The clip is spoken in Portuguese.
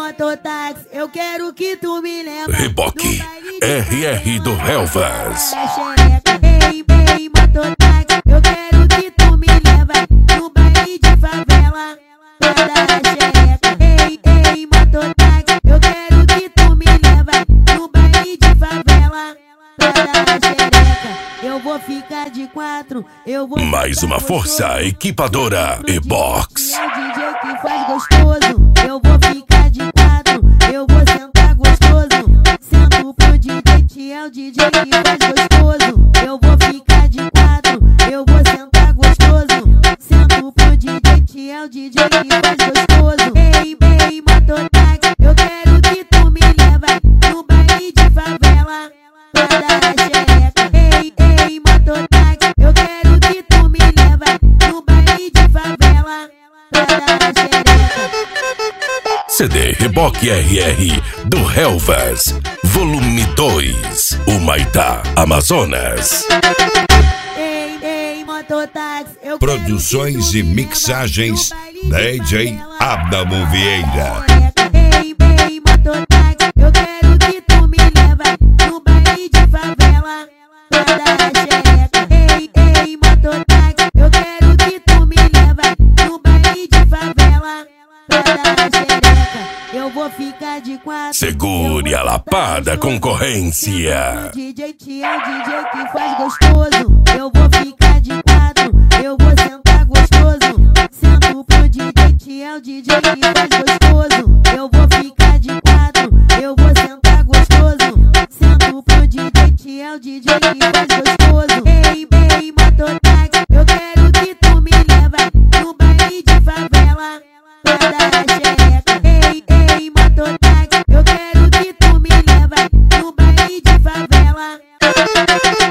mototáxi, eu quero que tu me leva. Reboque RR do Helvas. Ei, mototáxi, eu quero que tu me leva no baile de favela. Toda a xereca. Ei, mototáxi, eu quero que tu me leva no baile de favela. Toda a xereca. Eu vou ficar de quatro, eu vou. Mais uma força equipadora E-Box. É o DJ que faz gostoso. Eu vou ficar de quatro, eu vou sentar gostoso. Sento pro DJ, é o DJ que faz gostoso. Eu vou ficar de quatro, eu vou sentar gostoso. Sento pro DJ, é o DJ que faz gostoso. Ei, mototáxi, eu quero que tu me leva no baile de favela. Toda a xereca. Ei, mototáxi, eu quero que tu me leva no baile de favela. Toda a xereca. CD Reboque RR do Helvas, volume 2, Humaitá, Amazonas. Ei, mototáxi, eu Produções e mixagens DJ Adamo Vieira. Ei, mototáxi, eu quero que tu me leva no baile de favela. Toda a xereca. Ei, mototáxi, eu quero que tu me leva no baile de favela. Toda a xereca. Eu vou ficar de quatro. Segure a lapada concorrência. DJ é o DJ que faz gostoso. Eu vou ficar de quatro, eu vou sentar gostoso. Sento pro DJ, é o DJ que faz gostoso. Eu vou ficar de quatro, eu vou sentar gostoso. Sento pro DJ, é o DJ que faz gostoso. Ei, mototáxi, eu quero que tu me leva no baile de favela. Toda a xereca. Ei, mototáxi, eu quero que tu me leva no baile de favela.